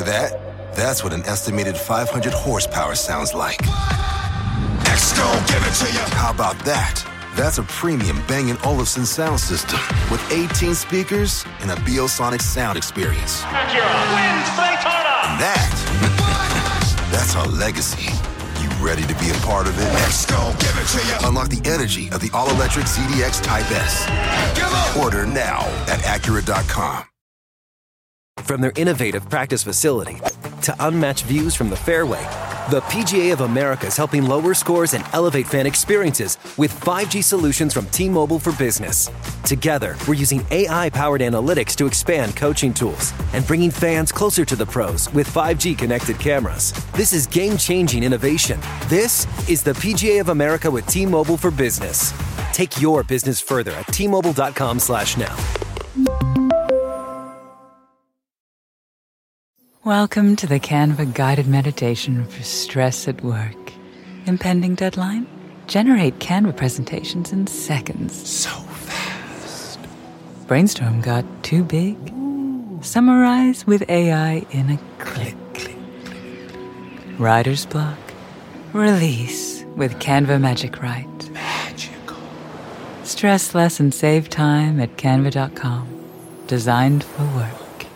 that? That's what an estimated 500 horsepower sounds like. Gon' give it to you. How about that? That's a premium Bang & Olufsen sound system with 18 speakers and a Biosonic sound experience. Acura wins Daytona. And that's our legacy. You ready to be a part of it? Gon' give it to you. Unlock the energy of the all-electric ZDX Type S. Order now at Acura.com. From their innovative practice facility to unmatched views from the fairway, the PGA of America is helping lower scores and elevate fan experiences with 5G solutions from T-Mobile for Business. Together, we're using AI-powered analytics to expand coaching tools and bringing fans closer to the pros with 5G connected cameras. This is game-changing innovation. This is the PGA of America with T-Mobile for Business. Take your business further at T-Mobile.com/now. Welcome to the Canva guided meditation for stress at work. Impending deadline? Generate Canva presentations in seconds. So fast. Brainstorm got too big? Summarize with AI in a click. Writer's block? Release with Canva Magic Write. Magical. Stress less and save time at canva.com. Designed for work.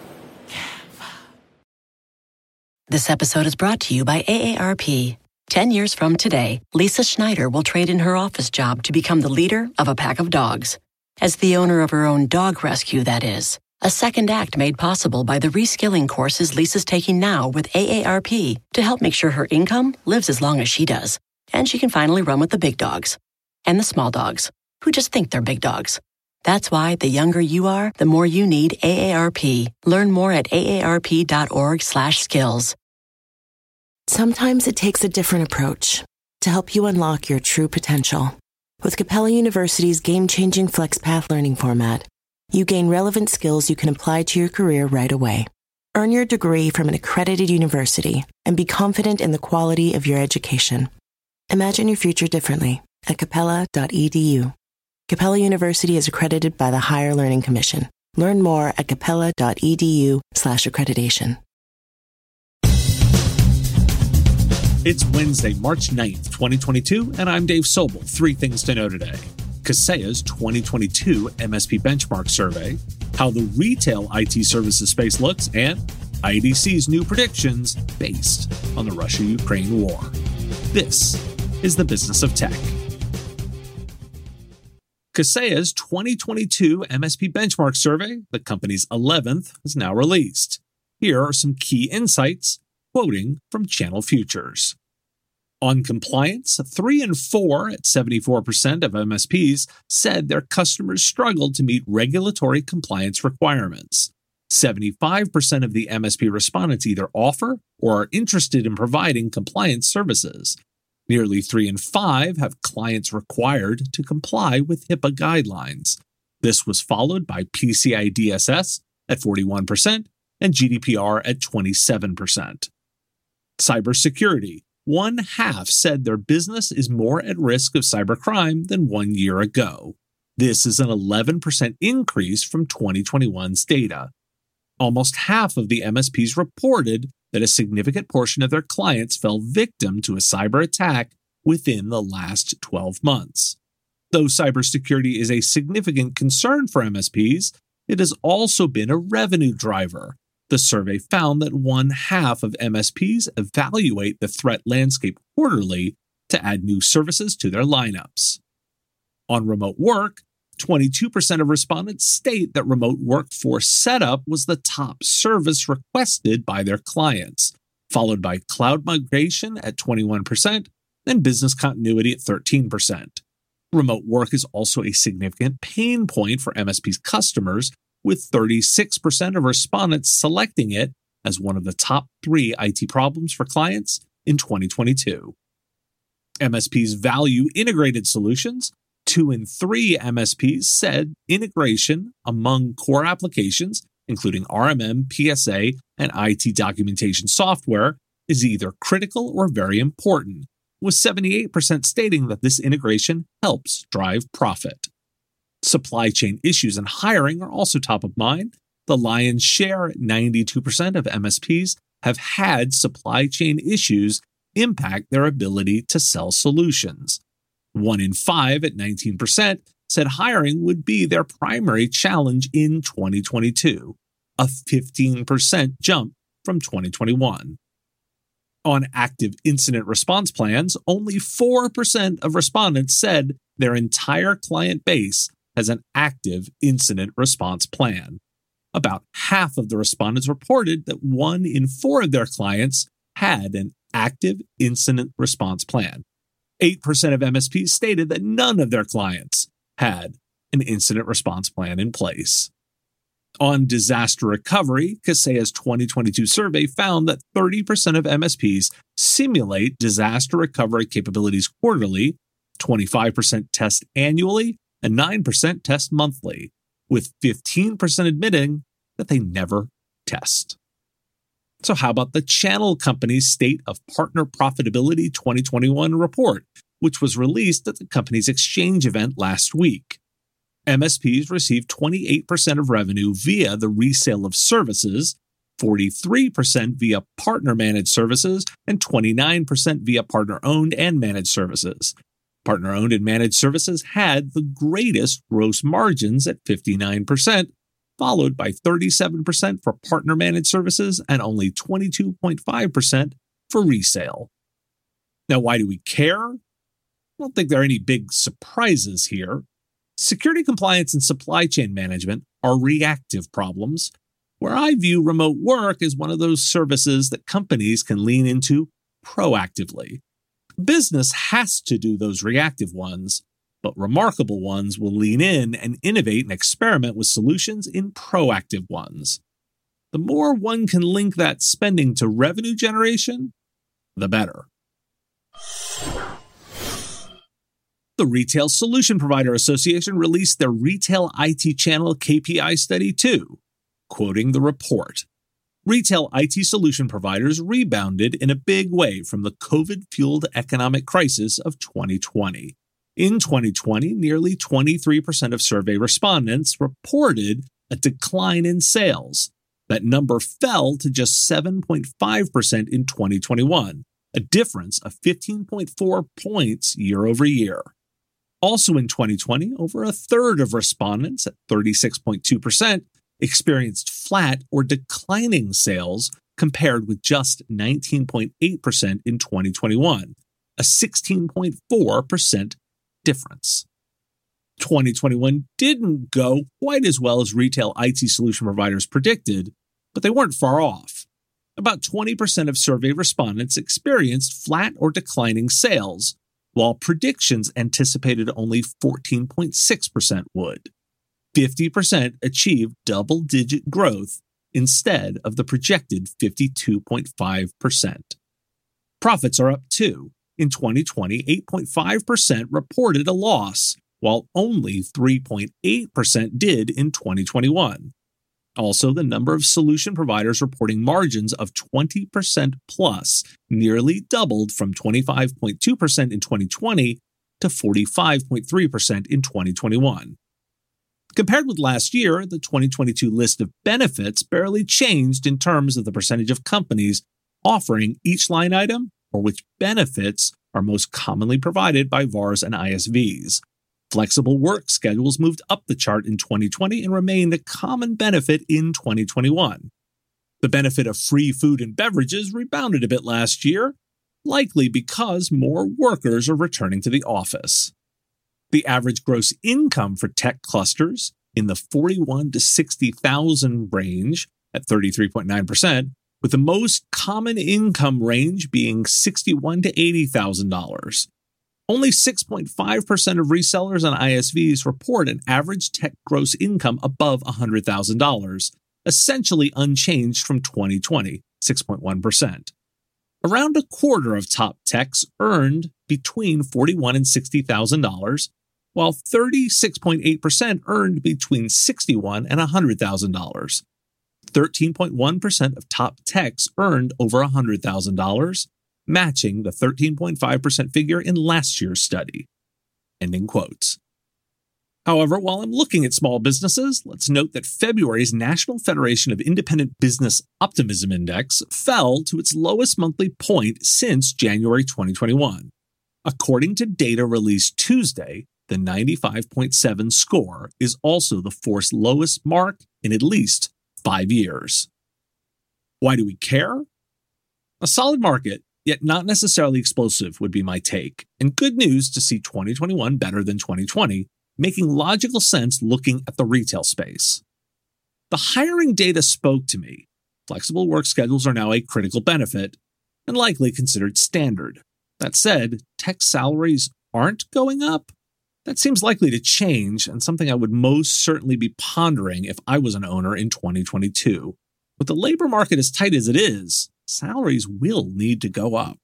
This episode is brought to you by AARP. 10 years from today, Lisa Schneider will trade in her office job to become the leader of a pack of dogs. As the owner of her own dog rescue, that is. A second act made possible by the reskilling courses Lisa's taking now with AARP to help make sure her income lives as long as she does. And she can finally run with the big dogs. And the small dogs, who just think they're big dogs. That's why the younger you are, the more you need AARP. Learn more at aarp.org/skills. Sometimes it takes a different approach to help you unlock your true potential. With Capella University's game-changing FlexPath learning format, you gain relevant skills you can apply to your career right away. Earn your degree from an accredited university and be confident in the quality of your education. Imagine your future differently at capella.edu. Capella University is accredited by the Higher Learning Commission. Learn more at capella.edu/accreditation. It's Wednesday, March 9th, 2022, and I'm Dave Sobel. 3 things to know today. Kaseya's 2022 MSP Benchmark Survey, how the retail IT services space looks, and IDC's new predictions based on the Russia-Ukraine war. This is the Business of Tech. Kaseya's 2022 MSP Benchmark Survey, the company's 11th, is now released. Here are some key insights, quoting from Channel Futures. On compliance, 3 in 4 at 74% of MSPs said their customers struggled to meet regulatory compliance requirements. 75% of the MSP respondents either offer or are interested in providing compliance services. Nearly 3 in 5 have clients required to comply with HIPAA guidelines. This was followed by PCI DSS at 41% and GDPR at 27%. Cybersecurity. 1/2 said their business is more at risk of cybercrime than 1 year ago. This is an 11% increase from 2021's data. Almost half of the MSPs reported that a significant portion of their clients fell victim to a cyber attack within the last 12 months. Though cybersecurity is a significant concern for MSPs, it has also been a revenue driver. The survey found that 1/2 of MSPs evaluate the threat landscape quarterly to add new services to their lineups. On remote work, 22% of respondents state that remote workforce setup was the top service requested by their clients, followed by cloud migration at 21% and business continuity at 13%. Remote work is also a significant pain point for MSP's customers, with 36% of respondents selecting it as one of the top 3 IT problems for clients in 2022. MSPs value integrated solutions. 2 in 3 MSPs said integration among core applications, including RMM, PSA, and IT documentation software, is either critical or very important, with 78% stating that this integration helps drive profit. Supply chain issues and hiring are also top of mind. The lion's share, at 92% of MSPs, have had supply chain issues impact their ability to sell solutions. 1 in 5 at 19% said hiring would be their primary challenge in 2022, a 15% jump from 2021. On active incident response plans, only 4% of respondents said their entire client base has an active incident response plan. About half of the respondents reported that 1 in 4 of their clients had an active incident response plan. 8% of MSPs stated that none of their clients had an incident response plan in place. On disaster recovery, Kaseya's 2022 survey found that 30% of MSPs simulate disaster recovery capabilities quarterly, 25% test annually, and 9% test monthly, with 15% admitting that they never test. So how about the Channel Company's State of Partner Profitability 2021 report, which was released at the company's exchange event last week? MSPs received 28% of revenue via the resale of services, 43% via partner-managed services, and 29% via partner-owned and managed services. Partner-owned and managed services had the greatest gross margins at 59%, followed by 37% for partner-managed services and only 22.5% for resale. Now, why do we care? I don't think there are any big surprises here. Security compliance and supply chain management are reactive problems, where I view remote work as one of those services that companies can lean into proactively. Business has to do those reactive ones, but remarkable ones will lean in and innovate and experiment with solutions in proactive ones. The more one can link that spending to revenue generation, the better. The Retail Solution Provider Association released their Retail IT Channel KPI study too. Quoting the report, retail IT solution providers rebounded in a big way from the COVID-fueled economic crisis of 2020. In 2020, nearly 23% of survey respondents reported a decline in sales. That number fell to just 7.5% in 2021, a difference of 15.4 points year over year. Also in 2020, over a third of respondents, at 36.2%, experienced flat or declining sales compared with just 19.8% in 2021, a 16.4% difference. 2021 didn't go quite as well as retail IT solution providers predicted, but they weren't far off. About 20% of survey respondents experienced flat or declining sales, while predictions anticipated only 14.6% would. 50% achieved double-digit growth instead of the projected 52.5%. Profits are up too. In 2020, 8.5% reported a loss, while only 3.8% did in 2021. Also, the number of solution providers reporting margins of 20% plus nearly doubled from 25.2% in 2020 to 45.3% in 2021. Compared with last year, the 2022 list of benefits barely changed in terms of the percentage of companies offering each line item or which benefits are most commonly provided by VARs and ISVs. Flexible work schedules moved up the chart in 2020 and remained a common benefit in 2021. The benefit of free food and beverages rebounded a bit last year, likely because more workers are returning to the office. The average gross income for tech clusters in the $41,000 to $60,000 range at 33.9%, with the most common income range being $61,000 to $80,000. Only 6.5% of resellers and ISVs report an average tech gross income above $100,000, essentially unchanged from 2020, 6.1%. Around a quarter of top techs earned between $41,000 and $60,000, while 36.8% earned between $61,000 and $100,000. 13.1% of top techs earned over $100,000, matching the 13.5% figure in last year's study. Ending quotes. However, while I'm looking at small businesses, let's note that February's National Federation of Independent Business Optimism Index fell to its lowest monthly point since January 2021. According to data released Tuesday, the 95.7 score is also the fourth lowest mark in at least 5 years. Why do we care? A solid market, yet not necessarily explosive, would be my take, and good news to see 2021 better than 2020, making logical sense looking at the retail space. The hiring data spoke to me. Flexible work schedules are now a critical benefit and likely considered standard. That said, tech salaries aren't going up. That seems likely to change and something I would most certainly be pondering if I was an owner in 2022. With the labor market as tight as it is, salaries will need to go up.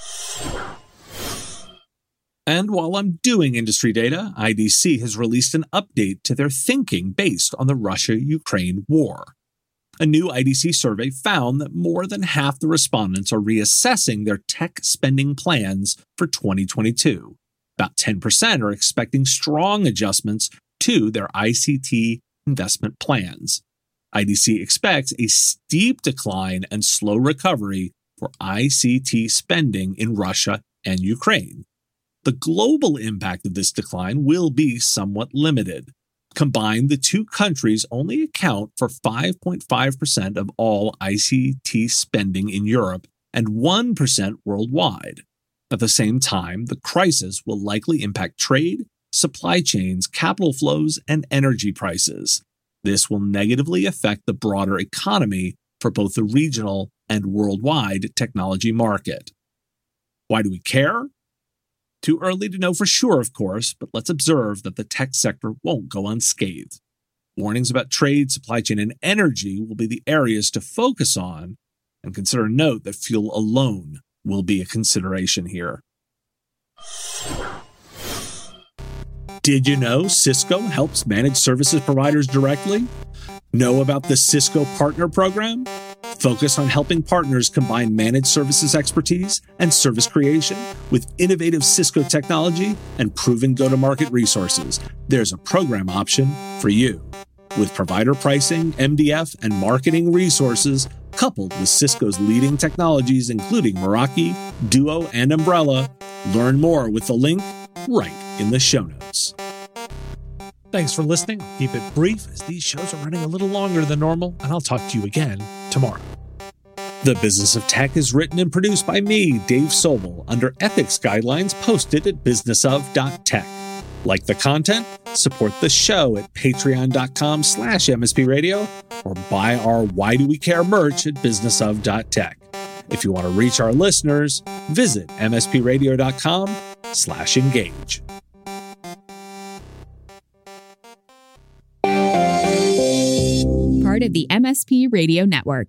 And while I'm doing industry data, IDC has released an update to their thinking based on the Russia-Ukraine war. A new IDC survey found that more than half the respondents are reassessing their tech spending plans for 2022. About 10% are expecting strong adjustments to their ICT investment plans. IDC expects a steep decline and slow recovery for ICT spending in Russia and Ukraine. The global impact of this decline will be somewhat limited. Combined, the two countries only account for 5.5% of all ICT spending in Europe and 1% worldwide. At the same time, the crisis will likely impact trade, supply chains, capital flows, and energy prices. This will negatively affect the broader economy for both the regional and worldwide technology market. Why do we care? Too early to know for sure, of course, but let's observe that the tech sector won't go unscathed. Warnings about trade, supply chain, and energy will be the areas to focus on, and consider a note that fuel alone will be a consideration here. Did you know Cisco helps managed services providers directly? Know about the Cisco Partner Program? Focused on helping partners combine managed services expertise and service creation with innovative Cisco technology and proven go-to-market resources. There's a program option for you. With provider pricing, MDF, and marketing resources, coupled with Cisco's leading technologies including Meraki, Duo, and Umbrella, learn more with the link right in the show notes. Thanks for listening. Keep it brief as these shows are running a little longer than normal, and I'll talk to you again tomorrow. The Business of Tech is written and produced by me, Dave Sobel, under ethics guidelines posted at businessof.tech. Like the content? Support the show at patreon.com/MSPradio or buy our Why Do We Care merch at businessof.tech. If you want to reach our listeners, visit mspradio.com/engage. Part of the MSP Radio Network.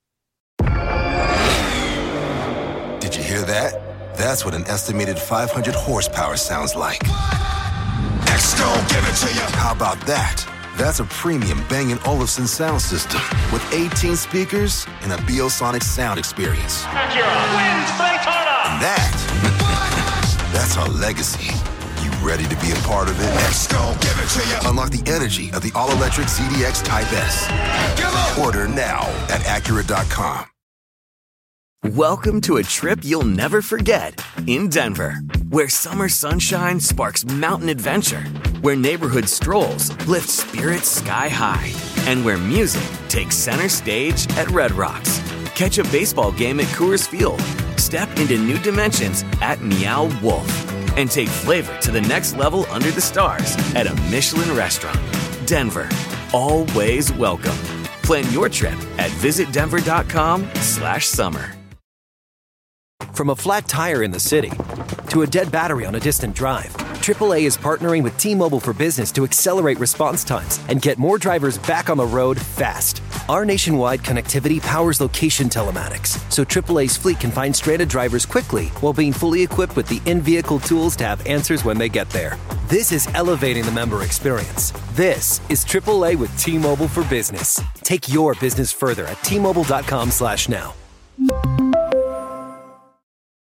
Did you hear that? That's what an estimated 500 horsepower sounds like. X gon' give it to you. How about that? That's a premium Bang & Olufsen sound system with 18 speakers and a Biosonic sound experience. Acura wins Daytona. And that's our legacy. You ready to be a part of it? X gon' give it to you. Unlock the energy of the all-electric ZDX Type S. Order now at Acura.com. Welcome to a trip you'll never forget in Denver, where summer sunshine sparks mountain adventure, where neighborhood strolls lift spirits sky high, and where music takes center stage at Red Rocks. Catch a baseball game at Coors Field, step into new dimensions at Meow Wolf, and take flavor to the next level under the stars at a Michelin restaurant. Denver, always welcome. Plan your trip at visitdenver.com/summer. From a flat tire in the city to a dead battery on a distant drive, AAA is partnering with T-Mobile for Business to accelerate response times and get more drivers back on the road fast. Our nationwide connectivity powers location telematics, so AAA's fleet can find stranded drivers quickly while being fully equipped with the in-vehicle tools to have answers when they get there. This is elevating the member experience. This is AAA with T-Mobile for Business. Take your business further at T-Mobile.com/now.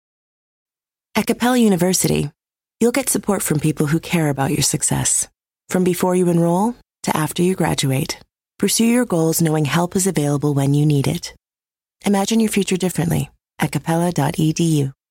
At Capella University, you'll get support from people who care about your success. From before you enroll to after you graduate, pursue your goals knowing help is available when you need it. Imagine your future differently at capella.edu.